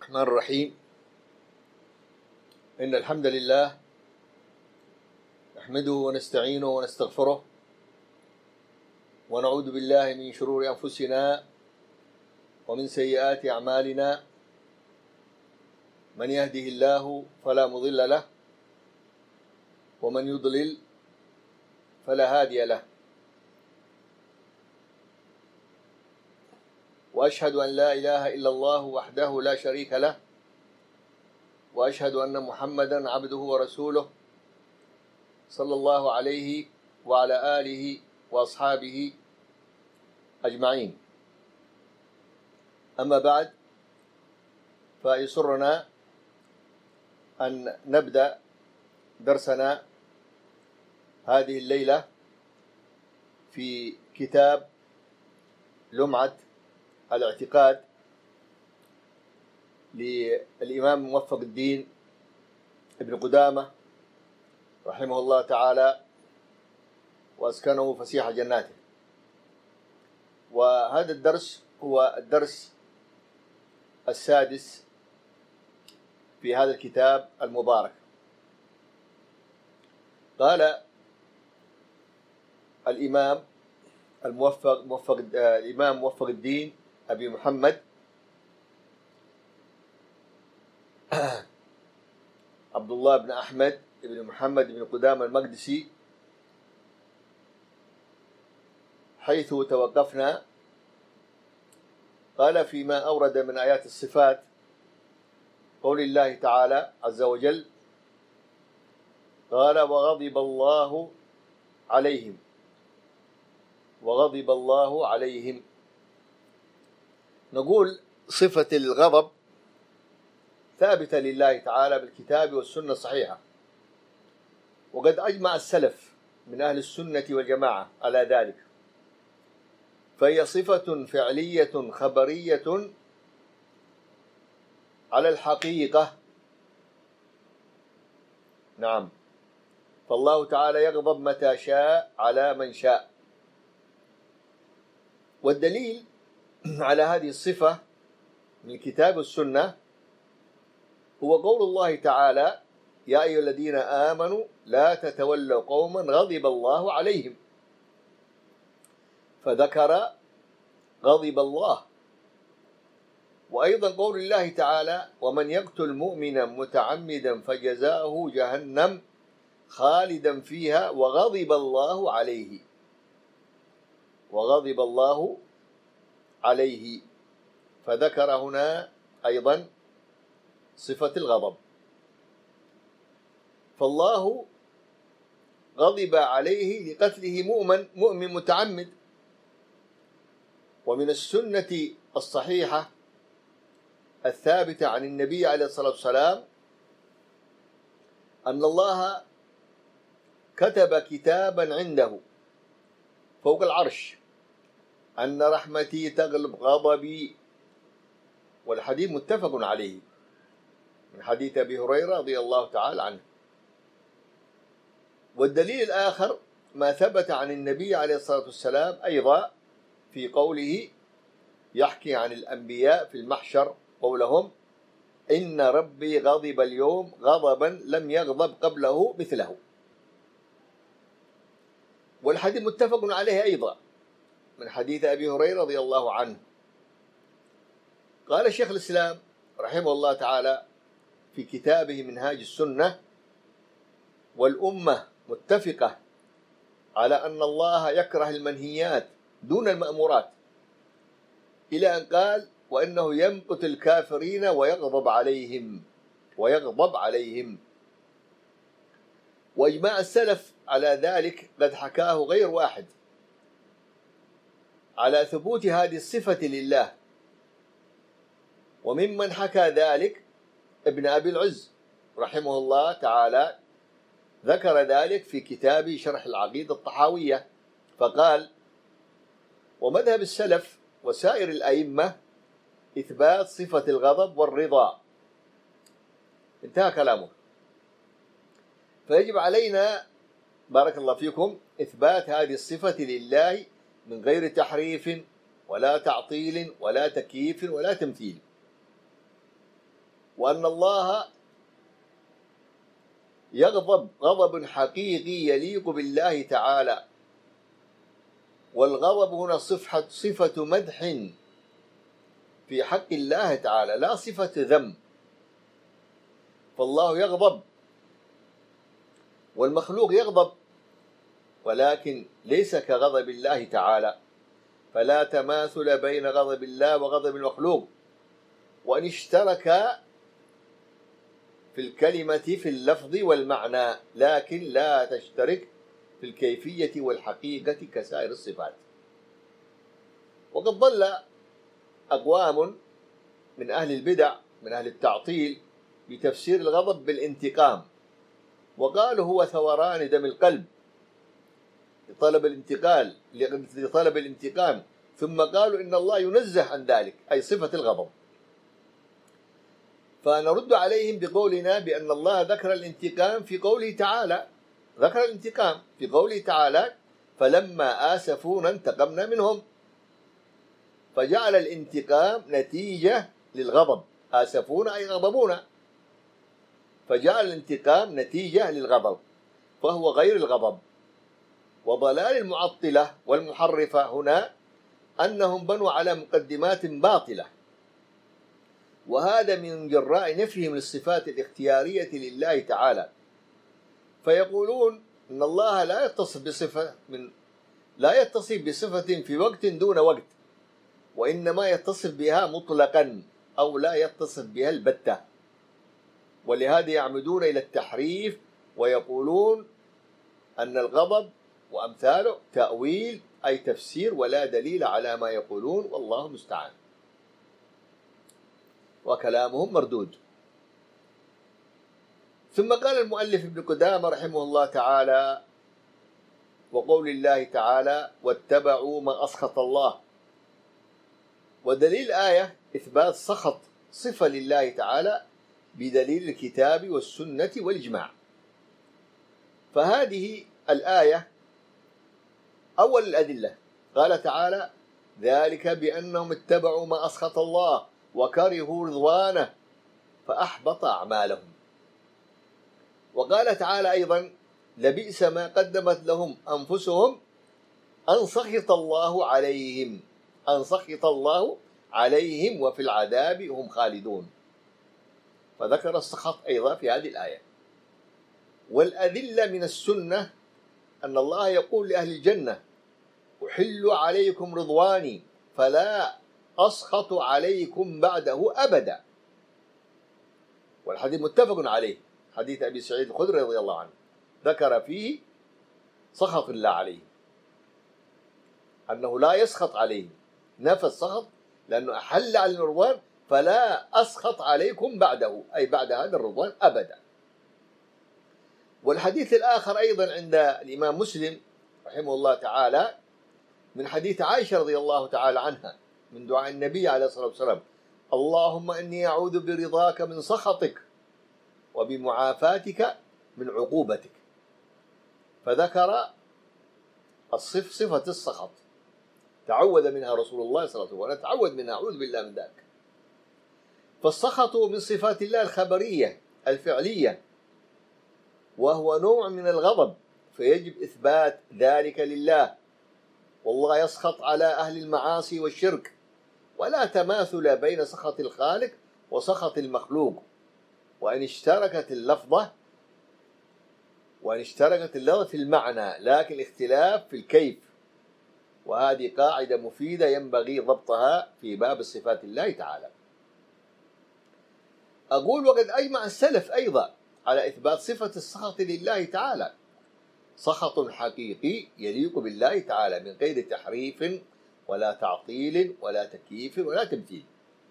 الرحمن الرحيم. إن الحمد لله نحمده ونستعينه ونستغفره ونعوذ بالله من شرور أنفسنا ومن سيئات أعمالنا. من يهده الله فلا مضل له ومن يضلل فلا هادي له، وأشهد أن لا إله إلا الله وحده لا شريك له، وأشهد أن محمدا عبده ورسوله صلى الله عليه وعلى آله وأصحابه أجمعين. أما بعد، فيسرنا أن نبدأ درسنا هذه الليلة في كتاب لمعة الاعتقاد للإمام موفق الدين ابن قدامة رحمه الله تعالى وأسكنه فسيح جناته. وهذا الدرس هو الدرس السادس في هذا الكتاب المبارك. قال الإمام موفق الدين أبي محمد عبد الله بن أحمد بن محمد بن قدامة المقدسي، حيث توقفنا، قال فيما أورد من آيات الصفات قول الله تعالى عز وجل: قال وغضب الله عليهم. وغضب الله عليهم، نقول صفة الغضب ثابتة لله تعالى بالكتاب والسنة الصحيحة، وقد أجمع السلف من أهل السنة والجماعة على ذلك، فهي صفة فعلية خبرية على الحقيقة. نعم، فالله تعالى يغضب متى شاء على من شاء. والدليل على هذه الصفة من الكتاب والسنة هو قول الله تعالى: يا أيها الذين آمنوا لا تتولوا قوما غضب الله عليهم، فذكر غضب الله. وأيضا قول الله تعالى: ومن يقتل مؤمنا متعمدا فجزاؤه جهنم خالدا فيها وغضب الله عليه. وغضب الله عليه، فذكر هنا أيضا صفة الغضب. فالله غضب عليه لقتله مؤمن متعمد. ومن السنة الصحيحة الثابتة عن النبي عليه الصلاة والسلام أن الله كتب كتابا عنده فوق العرش أن رحمتي تغلب غضبي، والحديث متفق عليه من حديث أبي هريرة رضي الله تعالى عنه. والدليل الآخر ما ثبت عن النبي عليه الصلاة والسلام أيضا في قوله يحكي عن الأنبياء في المحشر قولهم: إن ربي غضب اليوم غضبا لم يغضب قبله مثله. والحديث متفق عليه أيضا من حديث أبي هريرة رضي الله عنه. قال شيخ الإسلام رحمه الله تعالى في كتابه منهاج السنة: والأمة متفقة على أن الله يكره المنهيات دون المأمورات، إلى أن قال: وإنه يمقت الكافرين ويغضب عليهم. وإجماع السلف على ذلك قد حكاه غير واحد على ثبوت هذه الصفة لله. وممن حكى ذلك ابن أبي العز رحمه الله تعالى، ذكر ذلك في كتابه شرح العقيدة الطحاوية، فقال: ومذهب السلف وسائر الأئمة إثبات صفة الغضب والرضا. انتهى كلامه. فيجب علينا بارك الله فيكم إثبات هذه الصفة لله من غير تحريف ولا تعطيل ولا تكييف ولا تمثيل. وأن الله يغضب غضب حقيقي يليق بالله تعالى، والغضب هنا صفة مدح في حق الله تعالى لا صفة ذم. فالله يغضب والمخلوق يغضب، ولكن ليس كغضب الله تعالى، فلا تماثل بين غضب الله وغضب المخلوق، وإن اشتركا في الكلمة في اللفظ والمعنى، لكن لا تشترك في الكيفية والحقيقة كسائر الصفات. وقد ضل أقوام من أهل البدع من أهل التعطيل بتفسير الغضب بالانتقام، وقالوا هو ثوران دم القلب لطلب الانتقام، ثم قالوا إن الله ينزه عن ذلك، أي صفة الغضب. فنرد عليهم بقولنا بأن الله ذكر الانتقام في قوله تعالى، ذكر الانتقام في قوله تعالى: فلما آسفونا انتقمنا منهم، فجعل الانتقام نتيجة للغضب. آسفونا أي غضبونا، فجعل الانتقام نتيجة للغضب، فهو غير الغضب. وضلال المعطلة والمحرفة هنا أنهم بنوا على مقدمات باطلة، وهذا من جراء نفيهم للصفات الاختيارية لله تعالى، فيقولون إن الله لا يتصف بصفة في وقت دون وقت، وإنما يتصف بها مطلقا أو لا يتصف بها البتة، ولهذا يعمدون إلى التحريف ويقولون أن الغضب وأمثاله تأويل، أي تفسير ولا دليل على ما يقولون، والله المستعان، وكلامهم مردود. ثم قال المؤلف ابن قدامة رحمه الله تعالى: وقول الله تعالى: واتبعوا ما أسخط الله. ودليل الآية إثبات سخط صفة لله تعالى بدليل الكتاب والسنة والإجماع. فهذه الآية أول الأدلة، قال تعالى: ذلك بأنهم اتبعوا ما أسخط الله وكرهوا رضوانه فأحبط أعمالهم. وقال تعالى أيضا: لبئس ما قدمت لهم أنفسهم أن سخط الله عليهم وفي العذاب هم خالدون. فذكر السخط أيضا في هذه الآية. والأدلة من السنة أن الله يقول لأهل الجنة: أحل عليكم رضواني فلا أسخط عليكم بعده أبدا. والحديث متفق عليه، حديث أبي سعيد الخدري رضي الله عنه، ذكر فيه سخط الله عليه، أنه لا يسخط عليه، نفى السخط لأنه أحل على الرضوان، فلا أسخط عليكم بعده، أي بعد هذا الرضوان أبدا. والحديث الآخر أيضا عند الإمام مسلم رحمه الله تعالى من حديث عائشة رضي الله تعالى عنها من دعاء النبي عليه الصلاة والسلام: اللهم إني أعوذ برضاك من سخطك وبمعافاتك من عقوبتك. فذكر صفة السخط تعوذ منها رسول الله صلى الله عليه وسلم، ونتعوذ منها، أعوذ بالله من ذلك. فالسخط من صفات الله الخبرية الفعلية، وهو نوع من الغضب، فيجب إثبات ذلك لله. والله يسخط على أهل المعاصي والشرك، ولا تماثل بين سخط الخالق وسخط المخلوق، وإن اشتركت اللفظة في المعنى، لكن الاختلاف في الكيف. وهذه قاعدة مفيدة ينبغي ضبطها في باب صفات الله تعالى. أقول: وقد أجمع السلف أيضا على إثبات صفة السخط لله تعالى، سخط حقيقي يليق بالله تعالى من غير تحريف ولا تعطيل ولا تكييف ولا تمثيل.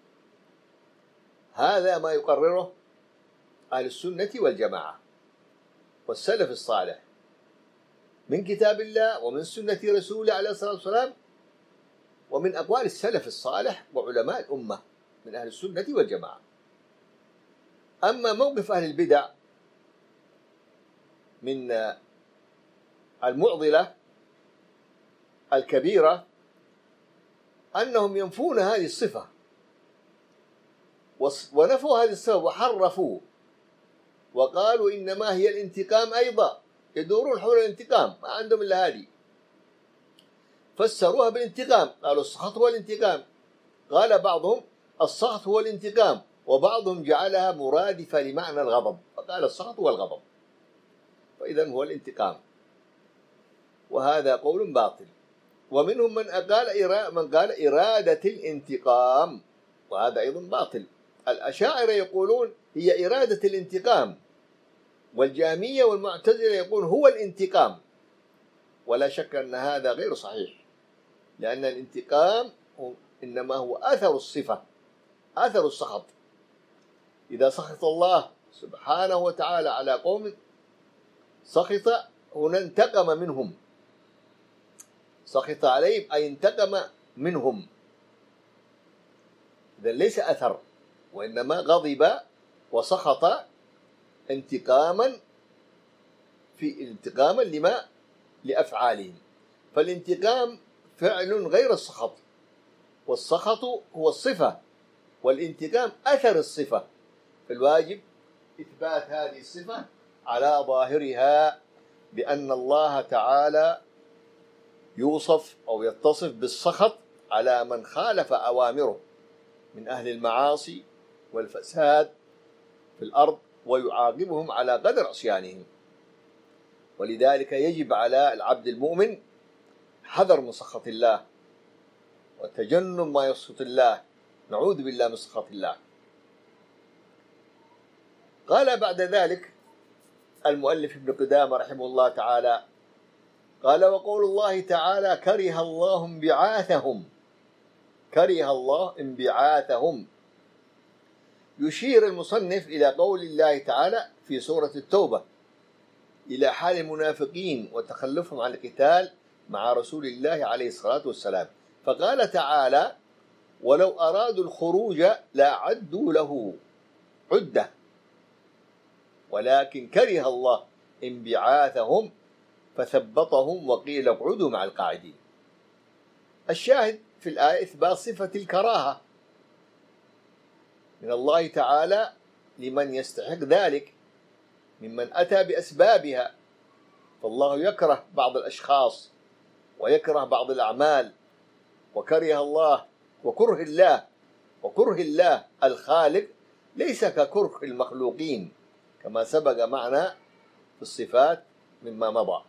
هذا ما يقرره أهل السنة والجماعة والسلف الصالح من كتاب الله ومن سنة رسوله عليه الصلاة والسلام، ومن أقوال السلف الصالح وعلماء الأمة من أهل السنة والجماعة. أما موقف أهل البدع من المعضلة الكبيرة أنهم ينفون هذه الصفة ونفوا هذا السبب وحرفوه وقالوا إنما هي الانتقام أيضا، يدورون حول الانتقام، ما عندهم إلا هذه، فسروها بالانتقام، قالوا السخط هو الانتقام. قال بعضهم السخط هو الانتقام، وبعضهم جعلها مرادفة لمعنى الغضب، فقال السخط هو الغضب، فإذا هو الانتقام، وهذا قول باطل. ومنهم من قال إرادة الانتقام، وهذا أيضا باطل. الأشاعرة يقولون هي إرادة الانتقام، والجهمية والمعتزلة يقولون هو الانتقام، ولا شك أن هذا غير صحيح، لأن الانتقام إنما هو أثر الصفة، أثر السخط. إذا سخط الله سبحانه وتعالى على قوم، سخط هنا انتقم منهم، سخط عليهم أي انتقم منهم، إذا ليس أثر، وإنما غضب وسخط انتقاما لأفعالهم. فالانتقام فعل غير السخط، والسخط هو الصفة، والانتقام أثر الصفة، فالواجب إثبات هذه الصفة على ظاهرها، بأن الله تعالى يوصف أو يتصف بالسخط على من خالف أوامره من أهل المعاصي والفساد في الأرض، ويعاقبهم على قدر عصيانهم. ولذلك يجب على العبد المؤمن حذر من سخط الله وتجنب ما يسخط الله، نعوذ بالله من سخط الله. قال بعد ذلك المؤلف ابن قدامة رحمه الله تعالى، قال وقول الله تعالى كره الله انبعاثهم، كره الله انبعاثهم، يشير المصنف إلى قول الله تعالى في سورة التوبة إلى حال المنافقين وتخلفهم عن القتال مع رسول الله عليه الصلاة والسلام، فقال تعالى ولو أرادوا الخروج لأعدوا له عدة ولكن كره الله انبعاثهم فثبطهم وقيل اقعدوا مع القاعدين. الشاهد في الآية إثبات صفة الكراهة من الله تعالى لمن يستحق ذلك ممن أتى بأسبابها، فالله يكره بعض الأشخاص ويكره بعض الأعمال، وكره الله وكره الله الخالق ليس ككره المخلوقين كما سبق معنا في الصفات مما مضى.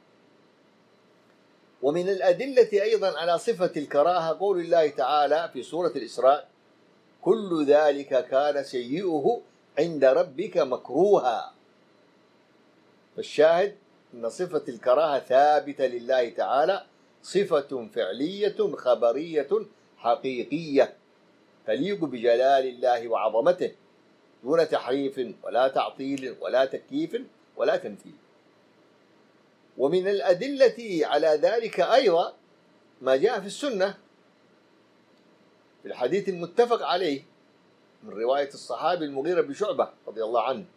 ومن الأدلة أيضا على صفة الكراهة قول الله تعالى في سورة الإسراء كل ذلك كان سيئه عند ربك مكروها. فالشاهد أن صفة الكراهة ثابتة لله تعالى، صفة فعلية خبرية حقيقية تليق بجلال الله وعظمته دون تحريف ولا تعطيل ولا تكييف ولا تمثيل. ومن الأدلة على ذلك أيضا ما جاء في السنة في الحديث المتفق عليه من رواية الصحابي المغيرة بن شعبة رضي الله عنه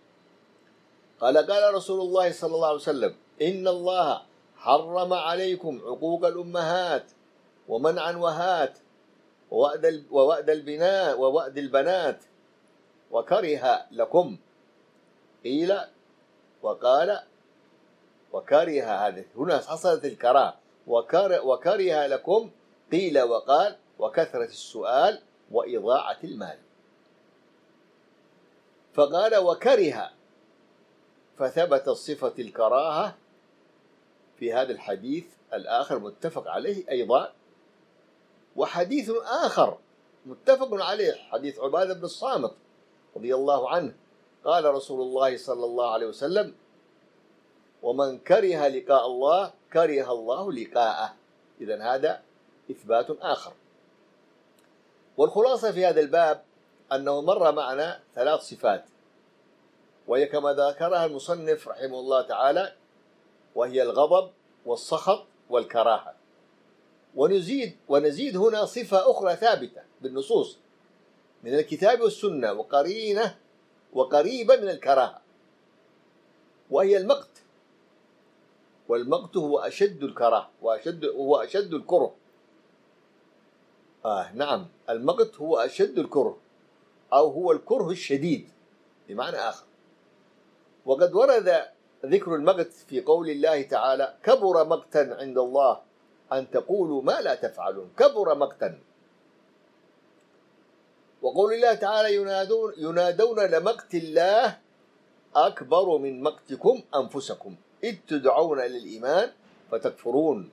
قال رسول الله صلى الله عليه وسلم إن الله حرم عليكم عقوق الأمهات ومنع وهات ووأد البنات وكره لكم، قيل وقال وكره، هذه هنا حصلت الكراهة، وكره لكم قيل وقال وكثرة السؤال وإضاعة المال. فقال وكره، فثبت صفة الكراهة في هذا الحديث الآخر متفق عليه أيضا. وحديث آخر متفق عليه حديث عبادة بن الصامت رضي الله عنه قال رسول الله صلى الله عليه وسلم ومن كره لقاء الله كره الله لقاءه. إذن هذا إثبات آخر. والخلاصة في هذا الباب أنه مر معنا 3 صفات، وهي كما ذكرها المصنف رحمه الله تعالى، وهي الغضب والسخط والكراهة. ونزيد هنا صفة أخرى ثابتة بالنصوص من الكتاب والسنة وقريبة من الكراهة، وهي المقت. والمقت هو أشد الكراهة وهو أشد الكره. نعم، المقت هو أشد الكره، أو هو الكره الشديد بمعنى آخر. وقد ورد ذكر المقت في قول الله تعالى: كبر مقتا عند الله أن تقولوا ما لا تفعلون. كبر مقتا. وقول الله تعالى: ينادون لمقت الله أكبر من مقتكم أنفسكم إذ تدعون إلى الإيمان فتكفرون.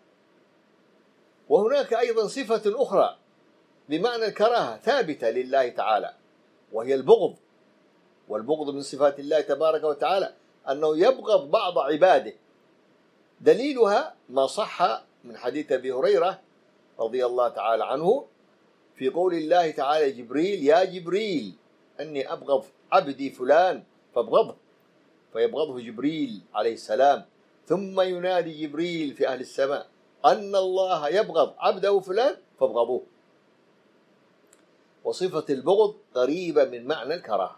وهناك أيضا صفة أخرى بمعنى الكراهة ثابتة لله تعالى، وهي البغض. والبغض من صفات الله تبارك وتعالى أنه يبغض بعض عباده. دليلها ما صح من حديث أبي هريرة رضي الله تعالى عنه في قول الله تعالى: جبريل يا جبريل أني أبغض عبدي فلان فابغضه، فيبغضه جبريل عليه السلام، ثم ينادي جبريل في أهل السماء أن الله يبغض عبده فلان فابغضوه. وصفة البغض قريبة من معنى الكراهة.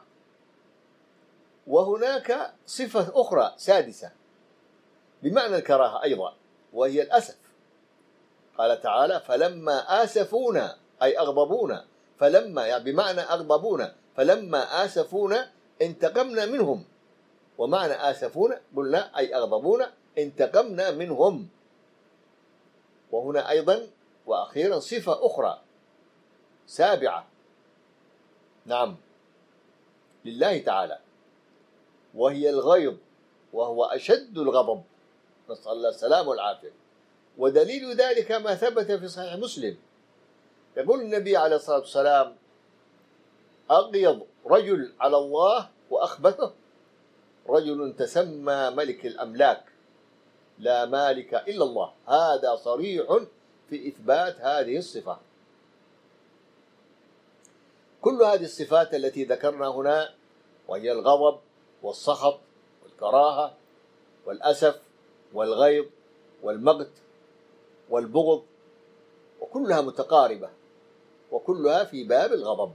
وهناك صفة أخرى سادسة بمعنى الكراهة أيضا، وهي الأسف. قال تعالى: فلما آسفونا أي أغضبونا، فلما يعني بمعنى أغضبونا، فلما آسفونا انتقمنا منهم. ومعنى آسفونا قلنا أي أغضبونا انتقمنا منهم. وهنا أيضا وأخيرا صفة أخرى سابعة، نعم، لله تعالى، وهي الغيظ، وهو أشد الغضب، نسأل الله السلامة والعافية. ودليل ذلك ما ثبت في صحيح مسلم، يقول النبي عليه الصلاة والسلام: أغيظ رجل على الله وأخبثه رجل تسمى ملك الأملاك لا مالك إلا الله. هذا صريح في إثبات هذه الصفة. كل هذه الصفات التي ذكرنا هنا، وهي الغضب والسخط والكراهة والأسف والغيظ والمقت والبغض، وكلها متقاربة، وكلها في باب الغضب.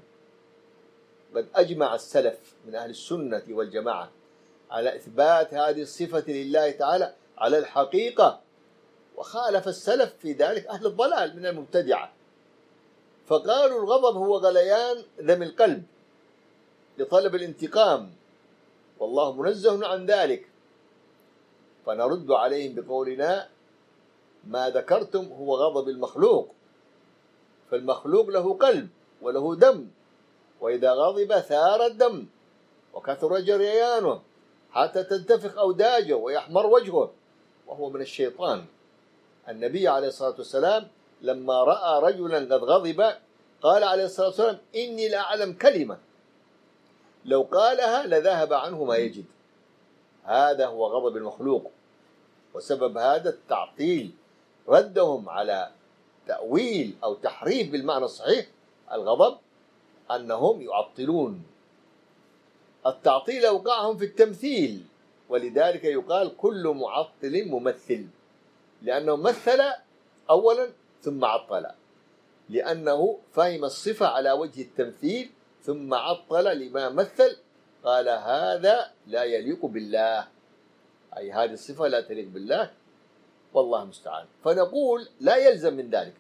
قد أجمع السلف من أهل السنة والجماعة على إثبات هذه الصفة لله تعالى على الحقيقة، وخالف السلف في ذلك أهل الضلال من المبتدعة، فقالوا الغضب هو غليان دم القلب لطلب الانتقام، والله منزه عن ذلك. فنرد عليهم بقولنا: ما ذكرتم هو غضب المخلوق، فالمخلوق له قلب وله دم، وإذا غضب ثار الدم وكثر جريانه حتى تنتفخ أوداجه ويحمر وجهه، وهو من الشيطان. النبي عليه الصلاة والسلام لما رأى رجلا قد غضب قال عليه الصلاة والسلام: إني لأعلم كلمة لو قالها لذهب عنه ما يجد. هذا هو غضب المخلوق. وسبب هذا التعطيل ردهم على تأويل أو تحريف بالمعنى الصحيح الغضب، أنهم يعطلون. التعطيل أوقعهم في التمثيل، ولذلك يقال كل معطل ممثل، لأنه مثل أولا ثم عطل، لأنه فهم الصفة على وجه التمثيل ثم عطل لما مثل، قال هذا لا يليق بالله، أي هذه الصفة لا تليق بالله، والله المستعان. فنقول لا يلزم من ذلك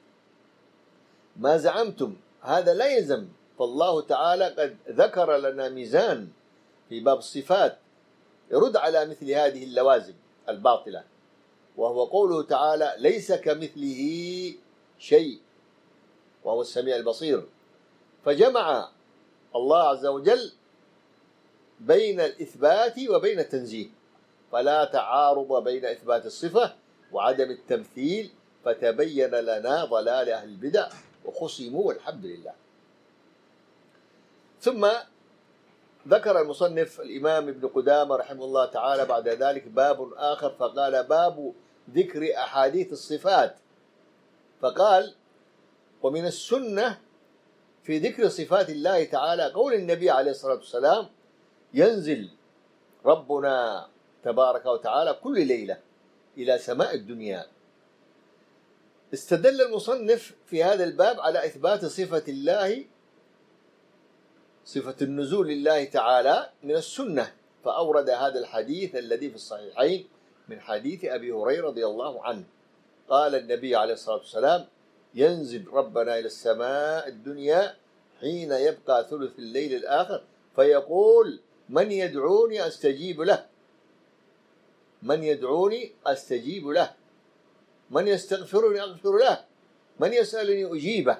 ما زعمتم، هذا لا يلزم. فالله تعالى قد ذكر لنا ميزان في باب الصفات يرد على مثل هذه اللوازم الباطلة، وهو قوله تعالى: ليس كمثله شيء وهو السميع البصير. فجمع الله عز وجل بين الإثبات وبين التنزيه، فلا تعارض بين إثبات الصفة وعدم التمثيل، فتبين لنا ضلال أهل البدع وخصموا، والحمد لله. ثم ذكر المصنف الإمام ابن قدامة رحمه الله تعالى بعد ذلك باب آخر، فقال: باب ذكر أحاديث الصفات. فقال: ومن السنة في ذكر صفات الله تعالى قول النبي عليه الصلاة والسلام: ينزل ربنا تبارك وتعالى كل ليلة إلى سماء الدنيا. استدل المصنف في هذا الباب على إثبات صفة الله، صفة النزول لله تعالى من السنة، فأورد هذا الحديث الذي في الصحيحين من حديث أبي هريرة رضي الله عنه قال النبي عليه الصلاة والسلام: ينزل ربنا إلى السماء الدنيا حين يبقى ثلث الليل الآخر فيقول من يدعوني أستجيب له، من يدعوني أستجيب له، من يستغفرني أغفر له، من يسألني أجيبه.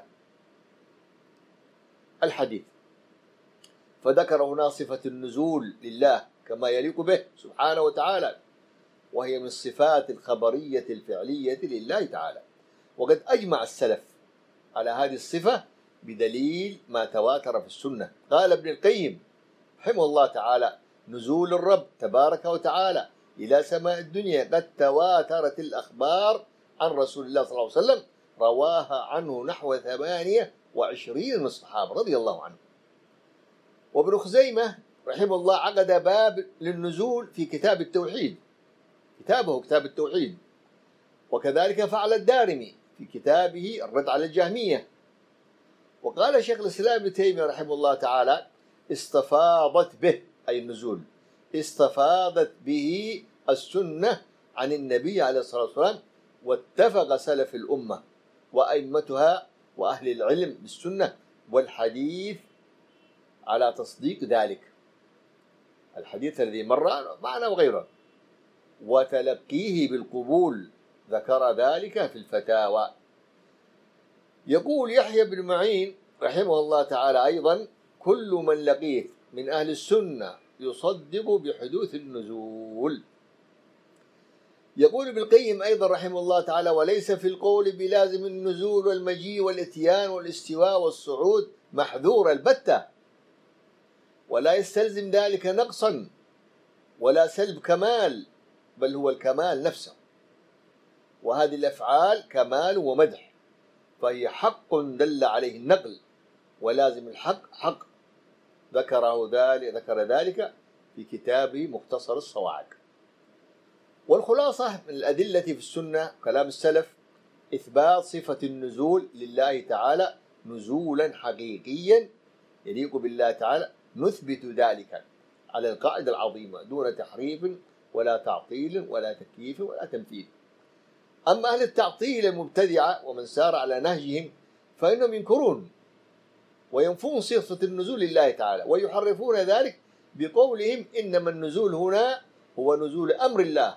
الحديث. فذكر هنا صفة النزول لله كما يليق به سبحانه وتعالى، وهي من الصفات الخبرية الفعلية لله تعالى. وقد أجمع السلف على هذه الصفة بدليل ما تواتر في السنة. قال ابن القيم رحمه الله تعالى: نزول الرب تبارك وتعالى إلى سماء الدنيا قد تواترت الأخبار عن رسول الله صلى الله عليه وسلم، رواها عنه نحو 28 من الصحابة رضي الله عنهم. وابن خزيمة رحمه الله عقد باب للنزول في كتاب التوحيد، كتابه كتاب التوحيد. وكذلك فعل الدارمي في كتابه الرد على الجهمية. وقال شيخ الإسلام ابن تيمية رحمه الله تعالى: استفاضت به، أي النزول، استفاضت به السنة عن النبي عليه الصلاة والسلام، واتفق سلف الأمة وأئمتها وأهل العلم بالسنة والحديث على تصديق ذلك، الحديث الذي مر معنا وغيره، وتلقيه بالقبول، ذكر ذلك في الفتاوى. يقول يحيى بن معين رحمه الله تعالى أيضا: كل من لقيت من أهل السنة يصدق بحدوث النزول. يقول ابن القيم أيضا رحمه الله تعالى: وليس في القول بلازم النزول والمجيء والاتيان والاستواء والصعود محذور البتة، ولا يستلزم ذلك نقصا ولا سلب كمال، بل هو الكمال نفسه. وهذه الأفعال كمال ومدح، فهي حق دل عليه النقل، ولازم الحق حق، ذكر ذلك في كتابه مختصر الصواعق. والخلاصة من الأدلة في السنة كلام السلف إثبات صفة النزول لله تعالى نزولا حقيقيا يليق بالله تعالى، نثبت ذلك على القاعدة العظيمة دون تحريف ولا تعطيل ولا تكييف ولا تمثيل. أما أهل التعطيل المبتدعة ومن سار على نهجهم فإنهم ينكرون وينفون صفة النزول لله تعالى، ويحرفون ذلك بقولهم إنما النزول هنا هو نزول أمر الله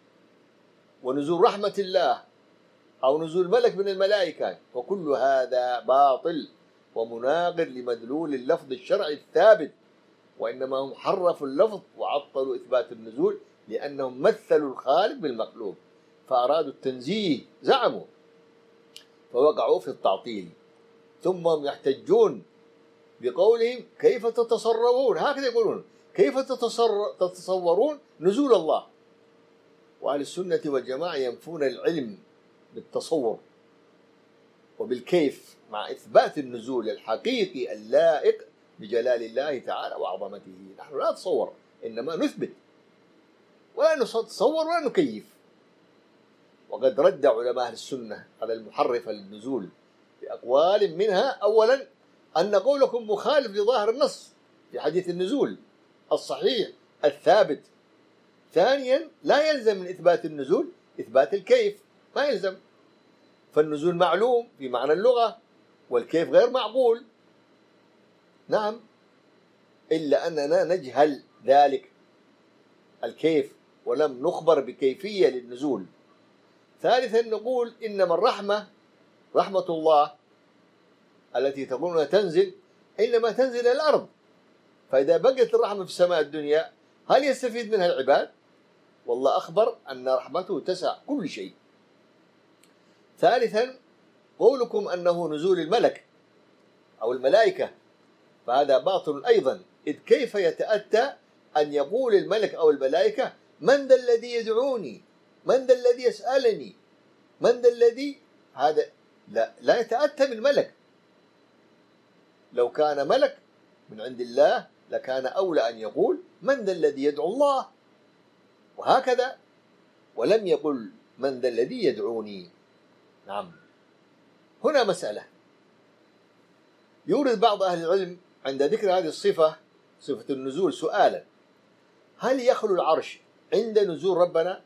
ونزول رحمة الله أو نزول ملك من الملائكة، وكل هذا باطل ومناقض لمدلول اللفظ الشرعي الثابت، وإنما هم حرفوا اللفظ وعطلوا إثبات النزول لأنهم مثلوا الخالق بالمخلوق فأرادوا التنزيه، زعموا فوقعوا في التعطيل. ثم هم يحتجون بقولهم: كيف تتصورون، هكذا يقولون، كيف تتصورون نزول الله؟ وأهل السنة والجماعة ينفون العلم بالتصور وبالكيف مع إثبات النزول الحقيقي اللائق بجلال الله تعالى وعظمته. نحن لا نتصور، إنما نثبت، ولا نتصور ولا نكيف. وقد رد علماء أهل السنة على المحرفة للنزول بأقوال، منها أولا أن قولكم مخالف لظاهر النص في حديث النزول الصحيح الثابت. ثانيا لا يلزم من إثبات النزول إثبات الكيف، ما يلزم، فالنزول معلوم في معنى اللغة والكيف غير معقول. نعم، إلا أننا نجهل ذلك الكيف ولم نخبر بكيفية للنزول. ثالثا نقول إنما الرحمة رحمة الله التي تقولون تنزل إنما تنزل إلى الأرض، فإذا بقت الرحمة في السماء الدنيا هل يستفيد منها العباد؟ والله أخبر أن رحمته تسع كل شيء. ثالثا قولكم أنه نزول الملك أو الملائكة فهذا باطل أيضا، إذ كيف يتأتى أن يقول الملك أو الملائكة: من ذا الذي يدعوني، من ذا الذي يسألني، من ذا الذي، هذا لا يتأتى بالملك. لو كان ملك من عند الله لكان أولى أن يقول: من ذا الذي يدعو الله، وهكذا، ولم يقل: من ذا الذي يدعوني. نعم. هنا مسألة يورد بعض أهل العلم عند ذكر هذه الصفة، صفة النزول، سؤالا: هل يخلو العرش عند نزول ربنا؟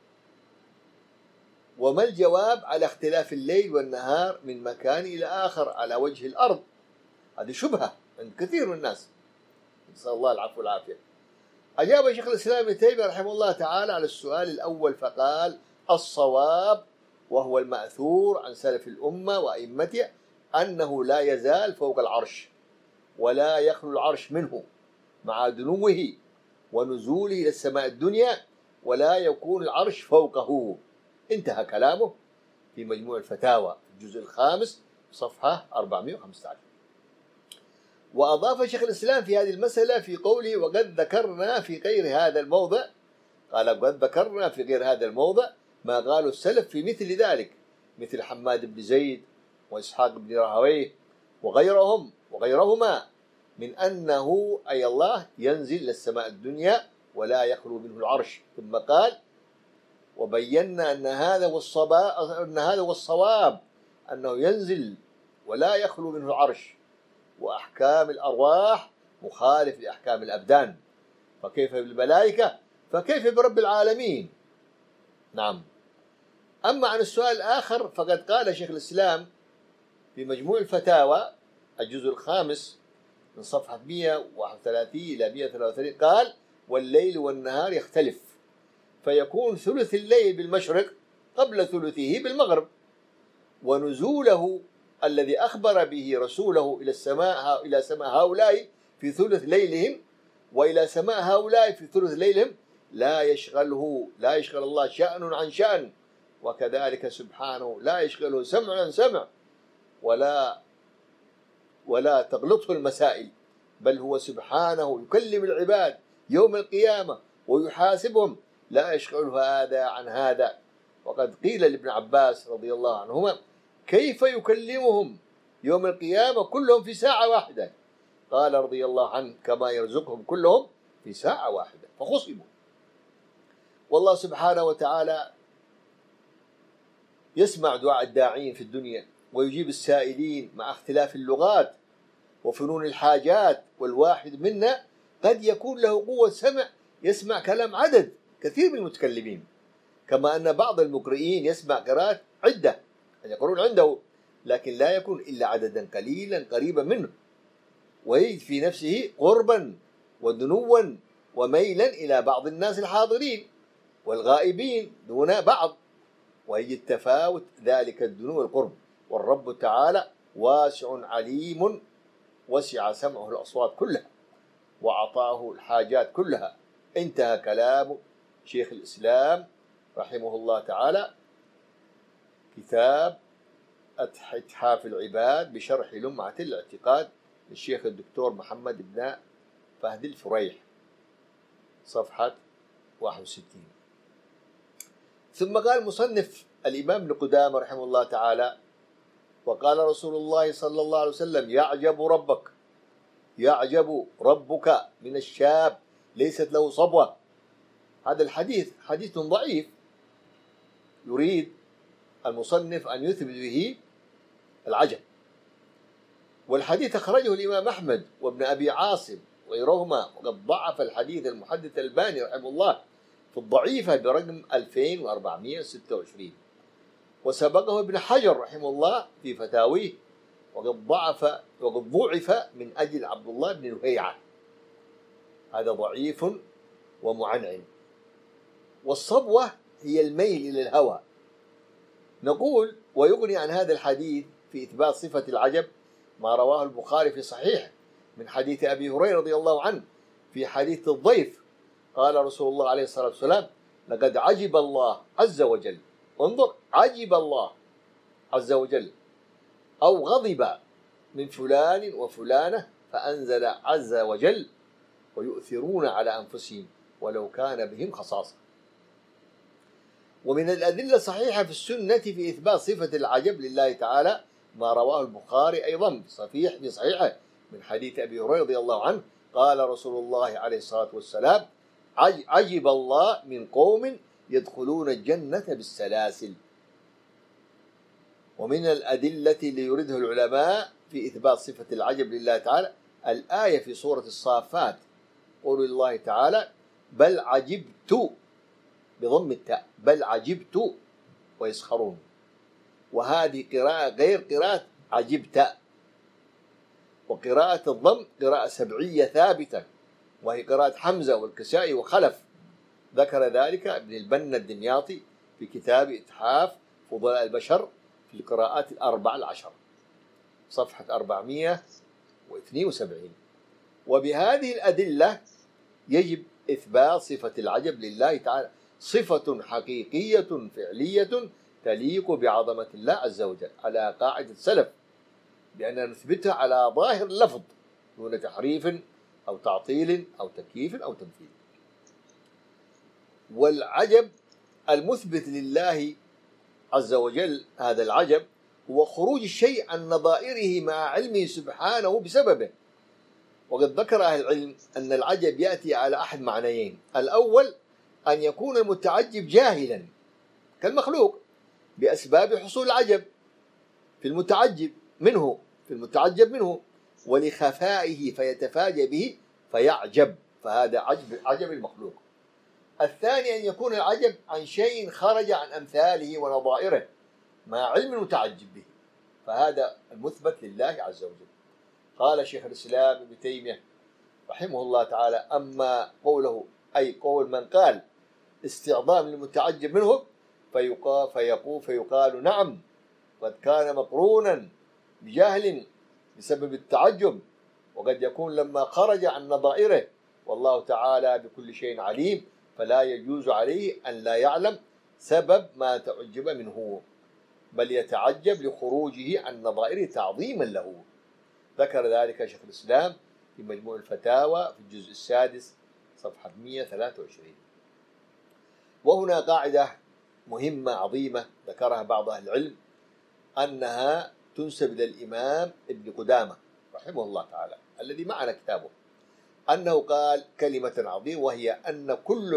وما الجواب على اختلاف الليل والنهار من مكان إلى آخر على وجه الأرض؟ هذه شبهة عند كثير من الناس، نسأل الله العفو والعافية. أجاب شيخ الإسلام ابن تيمية رحمه الله تعالى على السؤال الأول فقال: الصواب وهو المأثور عن سلف الأمة وأئمتها أنه لا يزال فوق العرش ولا يخلو العرش منه مع دنوه ونزوله إلى السماء الدنيا، ولا يكون العرش فوقه. انتهى كلامه في مجموع الفتاوى الجزء الخامس صفحة 415. وأضاف شيخ الإسلام في هذه المسألة في قوله: وقد ذكرنا في غير هذا الموضع، قال: وقد ذكرنا في غير هذا الموضع ما قاله السلف في مثل ذلك، مثل حماد بن زيد وإسحاق بن راهويه وغيرهما من أنه أي الله ينزل إلى السماء الدنيا ولا يخلو منه العرش. ثم قال: وبينا أن هذا هو الصواب أنه ينزل ولا يخلو منه العرش، وأحكام الأرواح مخالف لأحكام الأبدان، فكيف بالملائكة فكيف برب العالمين. نعم. أما عن السؤال الآخر فقد قال شيخ الإسلام في مجموع الفتاوى الجزء الخامس من صفحة 131 إلى 133 قال: والليل والنهار يختلف، فيكون ثلث الليل بالمشرق قبل ثلثه بالمغرب، ونزوله الذي أخبر به رسوله إلى سماء هؤلاء في ثلث ليلهم وإلى سماء هؤلاء في ثلث ليلهم لا يشغل الله شأن عن شأن، وكذلك سبحانه لا يشغله سمع عن سمع ولا تغلطه المسائل، بل هو سبحانه يكلم العباد يوم القيامة ويحاسبهم، لا يشغله هذا عن هذا. وقد قيل لابن عباس رضي الله عنهما: كيف يكلمهم يوم القيامة كلهم في ساعة واحدة؟ قال رضي الله عنه: كما يرزقهم كلهم في ساعة واحدة، فخصموا. والله سبحانه وتعالى يسمع دعاء الداعين في الدنيا ويجيب السائلين مع اختلاف اللغات وفنون الحاجات، والواحد منا قد يكون له قوة سمع يسمع كلام عدد كثير من المتكلمين، كما أن بعض المقرئين يسمع قراءات عدة يقرون عنده، لكن لا يكون إلا عددا قليلا قريبا منه، ويجد في نفسه قربا ودنوا وميلا إلى بعض الناس الحاضرين والغائبين دون بعض، ويجد تفاوت ذلك الدنو والقرب. والرب تعالى واسع عليم، وسع سمعه الأصوات كلها وأعطاه الحاجات كلها. انتهى كلام شيخ الإسلام رحمه الله تعالى. كتاب إتحاف العباد بشرح لمعة الاعتقاد للشيخ الدكتور محمد بن فهد الفريح، صفحة 61. ثم قال مصنف الإمام ابن قدامة رحمه الله تعالى: وقال رسول الله صلى الله عليه وسلم: يعجب ربك من الشاب ليست له صبوة. هذا الحديث حديث ضعيف، يريد المصنف أن يثبت به العجب. والحديث أخرجه الإمام أحمد وابن أبي عاصم وغيرهما، وقد ضعف الحديث المحدث الألباني رحمه الله في الضعيفة برقم 2426، وسبقه ابن حجر رحمه الله في فتاويه وقد ضعف من أجل عبد الله بن لهيعة، هذا ضعيف ومعنعن. والصبوة هي الميل إلى الهوى. نقول: ويغني عن هذا الحديث في إثبات صفة العجب ما رواه البخاري في صحيحه من حديث أبي هريرة رضي الله عنه في حديث الضيف، قال رسول الله عليه الصلاة والسلام: لقد عجب الله عز وجل، انظر، عجب الله عز وجل أو غضب من فلان وفلانة، فأنزل عز وجل: ويؤثرون على أنفسهم ولو كان بهم خصاصة. ومن الأدلة الصحيحة في السنة في إثبات صفة العجب لله تعالى ما رواه البخاري أيضا في صحيحه من حديث أبي هريرة رضي الله عنه، قال رسول الله عليه الصلاة والسلام: عجب الله من قوم يدخلون الجنة بالسلاسل. ومن الأدلة اللي يريدها العلماء في إثبات صفة العجب لله تعالى الآية في سورة الصافات، قول الله تعالى: بل عجبت بضم التاء، بل عجبت ويسخرون، وهذه قراءة غير قراءة عجبت. وقراءة الضم قراءة سبعية ثابتة، وهي قراءة حمزة والكسائي وخلف. ذكر ذلك ابن البنا الدمياطي في كتاب إتحاف فضلاء البشر في القراءات ال14، صفحة 472. وبهذه الأدلة يجب إثبات صفة العجب لله تعالى، صفة حقيقية فعلية تليق بعظمة الله عز وجل، على قاعدة السلف، بأننا نثبتها على ظاهر اللفظ دون تحريف أو تعطيل أو تكييف أو تمثيل. والعجب المثبت لله عز وجل، هذا العجب هو خروج الشيء عن نظائره مع علمه سبحانه بسببه. وقد ذكر أهل العلم أن العجب يأتي على أحد معنيين: الأول أن يكون المتعجب جاهلا كالمخلوق بأسباب حصول العجب في المتعجب منه ولخفائه فيتفاجأ به فيعجب، فهذا عجب المخلوق. الثاني أن يكون العجب عن شيء خرج عن أمثاله ونظائره مع علم المتعجب به، فهذا المثبت لله عز وجل. قال شيخ الإسلام ابن تيمية رحمه الله تعالى: أما قوله، أي قول من قال استعظام للمتعجب منه، فيقال نعم قد كان مقرونا بجهل بسبب التعجب، وقد يكون لما خرج عن نظائره، والله تعالى بكل شيء عليم، فلا يجوز عليه أن لا يعلم سبب ما تعجب منه، بل يتعجب لخروجه عن نظائره تعظيما له. ذكر ذلك شيخ الإسلام في مجموع الفتاوى في الجزء السادس صفحة 123. وهنا قاعدة مهمة عظيمة ذكرها بعض أهل العلم، أنها تنسب إلى الإمام ابن قدامة رحمه الله تعالى الذي معنا كتابه، أنه قال كلمة عظيمة، وهي أن كل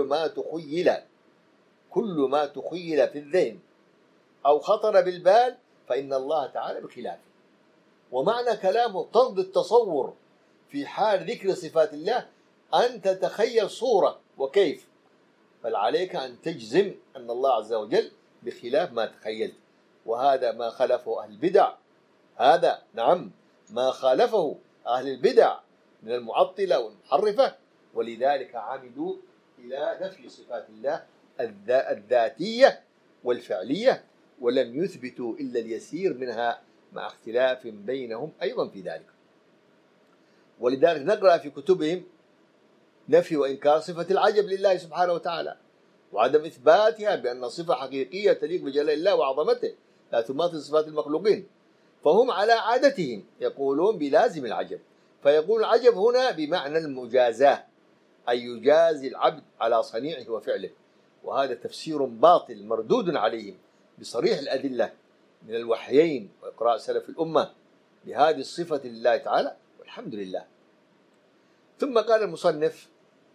ما تخيل في الذهن أو خطر بالبال فإن الله تعالى بخلافه. ومعنى كلامه طرد التصور في حال ذكر صفات الله، أن تتخيل صورة وكيف، بل عليك أن تجزم أن الله عز وجل بخلاف ما تخيلت. وهذا ما خالفه أهل البدع، هذا نعم ما خالفه أهل البدع من المعطلة والمحرفة، ولذلك عمدوا إلى نفي صفات الله الذاتية والفعلية، ولم يثبتوا إلا اليسير منها مع اختلاف بينهم أيضا في ذلك. ولذلك نقرأ في كتبهم نفي وإنكار صفة العجب لله سبحانه وتعالى، وعدم إثباتها بأن صفة حقيقية تليق بجلال الله وعظمته لا تماثل صفات المخلوقين. فهم على عادتهم يقولون بلازم العجب، فيقول العجب هنا بمعنى المجازاة، أي يجازي العبد على صنيعه وفعله. وهذا تفسير باطل مردود عليهم بصريح الأدلة من الوحيين وإقراء سلف الأمة بهذه الصفة لله تعالى، والحمد لله. ثم قال المصنف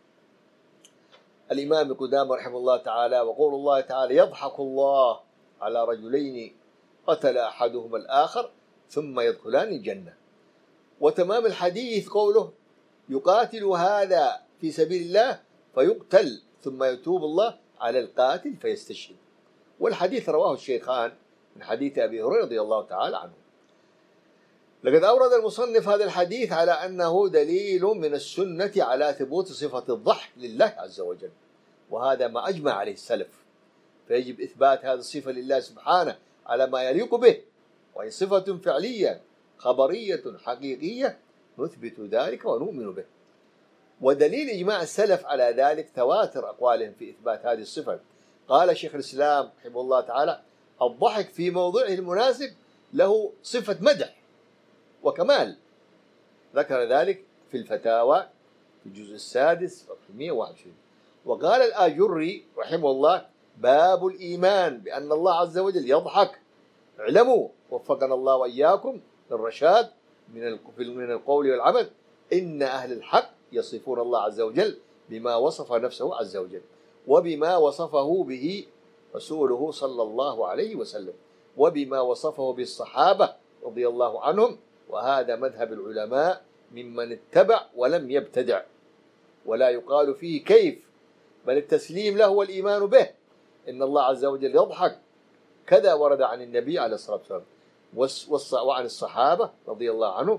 الإمام ابن قدامة رحمه الله تعالى: وقول الله تعالى: يضحك الله على رجلين قتل أحدهما الآخر ثم يدخلان الجنة. وتمام الحديث قوله: يقاتل هذا في سبيل الله فيقتل ثم يتوب الله على القاتل فيستشهد. والحديث رواه الشيخان من حديث أبي هريرة رضي الله تعالى عنه. لقد أورد المصنف هذا الحديث على أنه دليل من السنة على ثبوت صفة الضحك لله عز وجل، وهذا ما أجمع عليه السلف، فيجب إثبات هذه الصفة لله سبحانه على ما يليق به، وهي صفة فعلية خبرية حقيقية نثبت ذلك ونؤمن به. ودليل إجماع السلف على ذلك تواتر أقوالهم في إثبات هذه الصفة. قال شيخ الإسلام رحمه الله تعالى: الضحك في موضعه المناسب له صفة مدح وكمال، ذكر ذلك في الفتاوى في الجزء السادس 121. وقال الآجري رحمه الله: باب الإيمان بأن الله عز وجل يضحك. اعلموا وفقنا الله وإياكم للرشاد من القول والعمل، إن أهل الحق يصفون الله عز وجل بما وصف نفسه عز وجل، وبما وصفه به رسوله صلى الله عليه وسلم، وبما وصفه بالصحابة رضي الله عنهم. وهذا مذهب العلماء ممن اتبع ولم يبتدع، ولا يقال فيه كيف، بل التسليم له والإيمان به. إن الله عز وجل يضحك، كذا ورد عن النبي عليه الصلاة والسلام وعن الصحابة رضي الله عنهم،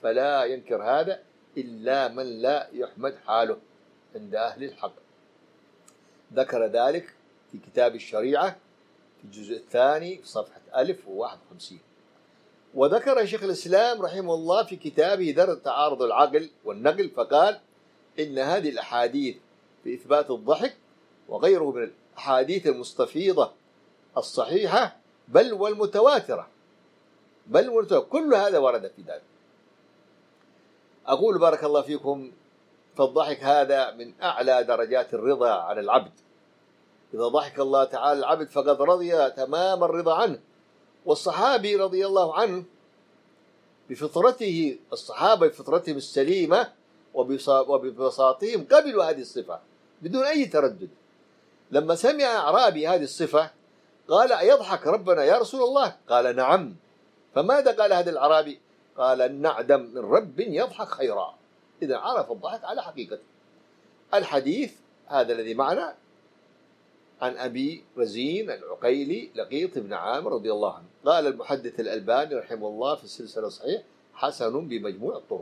فلا ينكر هذا إلا من لا يحمد حاله عند أهل الحق. ذكر ذلك في كتاب الشريعة في الجزء الثاني في صفحة 1051. وذكر شيخ الإسلام رحمه الله في كتابه درء تعارض العقل والنقل فقال إن هذه الأحاديث في إثبات الضحك وغيره من الأحاديث المستفيضة الصحيحة بل والمتواترة كل هذا ورد في ذلك. أقول بارك الله فيكم، فالضحك هذا من أعلى درجات الرضا عن العبد. إذا ضحك الله تعالى العبد فقد رضي تمام الرضا عنه. والصحابي رضي الله عنه بفطرته، الصحابة بفطرتهم السليمة وببساطتهم قبلوا هذه الصفة بدون أي تردد. لما سمع أعرابي هذه الصفة قال: أيضحك ربنا يا رسول الله؟ قال: نعم. فماذا قال هذا الأعرابي؟ قال: نعدم من رب يضحك خيرا. إذا عرف الضحك على حقيقته. الحديث هذا الذي معنا عن أبي رزين العقيلي لقيط بن عامر رضي الله عنه. قال المحدث الألباني رحمه الله في السلسلة الصحيح: حسن بمجموع الطرق.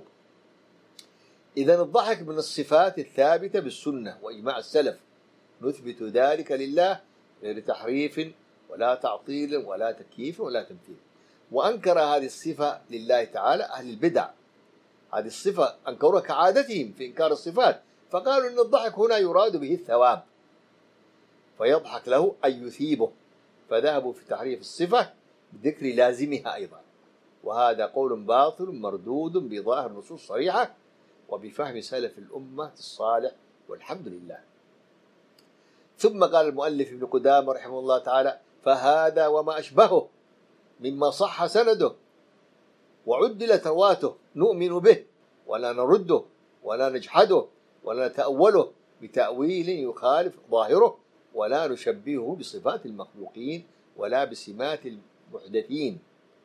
إذن الضحك من الصفات الثابتة بالسنة وإجماع السلف، نثبت ذلك لله غير تحريف ولا تعطيل ولا تكييف ولا تمثيل. وأنكر هذه الصفة لله تعالى أهل البدع. هذه الصفة أنكرها كعادتهم في إنكار الصفات، فقالوا إن الضحك هنا يراد به الثواب، فيضحك له أي يثيبه، فذهبوا في تحريف الصفة بذكر لازمها أيضا. وهذا قول باطل مردود بظاهر نصوص صريحة وبفهم سلف الأمة الصالح، والحمد لله. ثم قال المؤلف ابن قدامة رحمه الله تعالى: فهذا وما أشبهه مما صح سنده وعدلت رواته نؤمن به ولا نرده ولا نجحده ولا نتأوله بتأويل يخالف ظاهره، ولا نشبهه بصفات المخلوقين ولا بسمات المحدثين.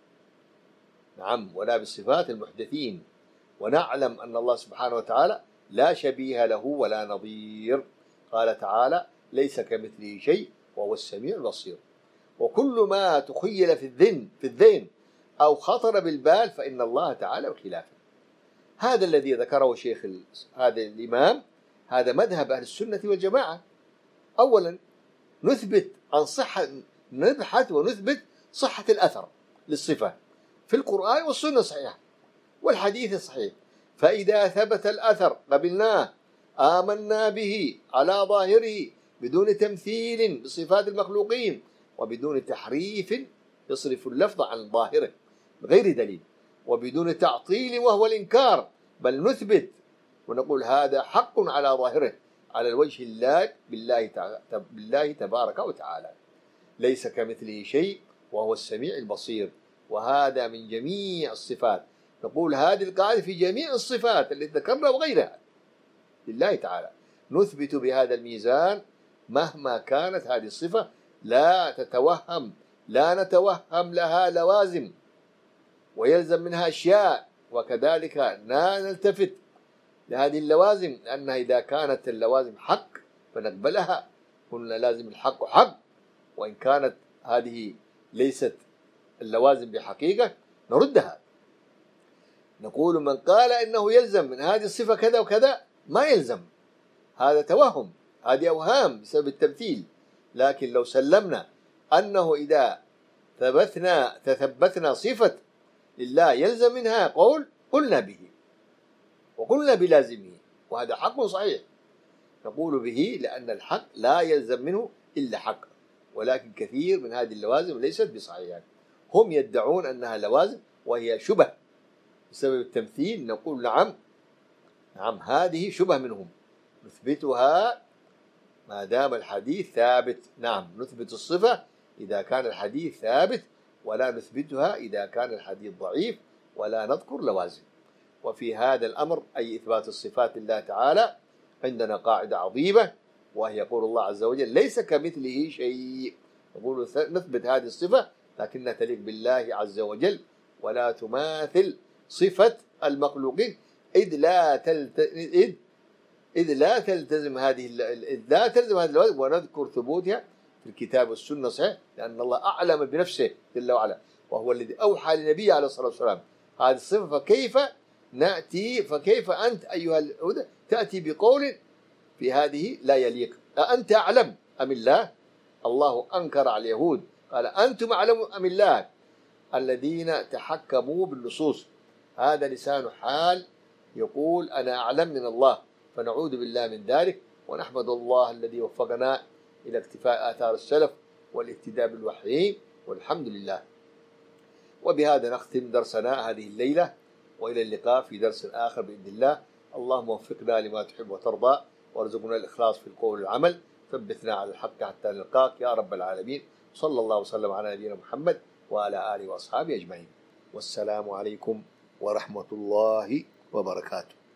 نعم، ولا بالصفات المحدثين. ونعلم أن الله سبحانه وتعالى لا شبيه له ولا نظير. قال تعالى: ليس كمثله شيء وهو السميع البصير. وكل ما تخيل في الذهن أو خطر بالبال فإن الله تعالى بخلافه. هذا الذي ذكره شيخ هذا الإمام، هذا مذهب أهل السنة والجماعة. أولا نثبت عن صحة، نبحث ونثبت صحة الأثر للصفة في القرآن والسنة الصحيحة والحديث الصحيح. فإذا ثبت الأثر قبلناه، آمنا به على ظاهره بدون تمثيل بصفات المخلوقين وبدون تحريف يصرف اللفظ عن ظاهره بغير دليل، وبدون تعطيل وهو الإنكار، بل نثبت ونقول هذا حق على ظاهره على الوجه بالله تبارك وتعالى. ليس كمثله شيء وهو السميع البصير. وهذا من جميع الصفات. نقول هذه القاعدة في جميع الصفات التي ذكرنا وغيرها لله تعالى. نثبت بهذا الميزان مهما كانت هذه الصفة، لا نتوهم لها لوازم ويلزم منها أشياء، وكذلك لا نلتفت لهذه اللوازم، لأنها إذا كانت اللوازم حق فنقبلها، قلنا لازم الحق حق، وإن كانت هذه ليست اللوازم بحقيقة نردها. نقول من قال إنه يلزم من هذه الصفة كذا وكذا، ما يلزم، هذا توهم، هذه أوهام بسبب التمثيل. لكن لو سلمنا أنه إذا تثبتنا صفة لله يلزم منها قول، قلنا به وقلنا بلازمه، وهذا حق صحيح نقول به، لأن الحق لا يلزم منه إلا حق. ولكن كثير من هذه اللوازم ليست بصحيحة، هم يدعون أنها لوازم وهي شبه بسبب التمثيل. نقول نعم هذه شبه منهم، نثبتها ما دام الحديث ثابت. نعم، نثبت الصفة إذا كان الحديث ثابت، ولا نثبتها إذا كان الحديث ضعيف، ولا نذكر لوازم. وفي هذا الأمر أي إثبات الصفات لله تعالى عندنا قاعدة عظيمة، وهي يقول الله عز وجل: ليس كمثله شيء. نقول نثبت هذه الصفة لكنها تليق بالله عز وجل، ولا تماثل صفة المخلوقين، إذ لا تلزم هذه اللوازم، ونذكر ثبوتها في الكتاب والسنة صحيح، لأن الله أعلم بنفسه جل وعلا، وهو الذي أوحى لنبيه عليه الصلاة والسلام هذه الصفة، فكيف نأتي فكيف أنت أيها الهدى تأتي بقول في هذه لا يليق؟ أأنت أعلم أم الله؟ الله أنكر على اليهود قال أنتم أعلم أم الله؟ الذين تحكموا بالنصوص. هذا لسان حال يقول أنا أعلم من الله، فنعوذ بالله من ذلك، ونحمد الله الذي وفقنا إلى اقتفاء آثار السلف والاهتداء بالوحي، والحمد لله. وبهذا نختم درسنا هذه الليلة، وإلى اللقاء في درس آخر بإذن الله. اللهم وفقنا لما تحب وترضى، وارزقنا الإخلاص في القول والعمل، ثبتنا على الحق حتى نلقاك يا رب العالمين. صلى الله وسلم على نبينا محمد وعلى آله وأصحابه أجمعين، والسلام عليكم ورحمة الله وبركاته.